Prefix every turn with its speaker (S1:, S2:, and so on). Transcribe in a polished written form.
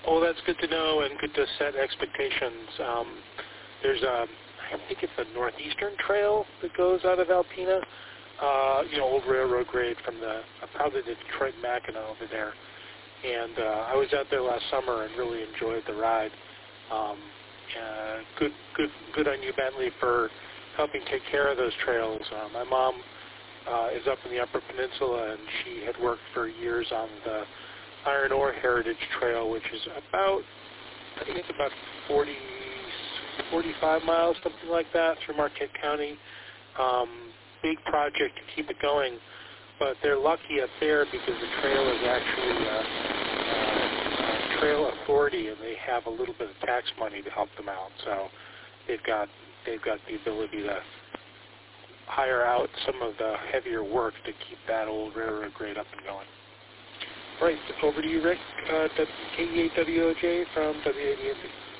S1: Oh, that's good to know and good to set expectations. There's I think it's a northeastern trail that goes out of Alpena, old railroad grade from probably the Detroit Mackinac over there. And I was out there last summer and really enjoyed the ride. Good on you, Bentley, for helping take care of those trails. My mom is up in the Upper Peninsula, and she had worked for years on the Iron Ore Heritage Trail, which is I think it's about 45 miles, something like that, through Marquette County. Big project to keep it going, but they're lucky up there because the trail is actually a trail authority, and they have a little bit of tax money to help them out. So they've got the ability to hire out some of the heavier work to keep that old railroad grade up and going. All right, over to you, Rick, KE8WOJ from WADNC.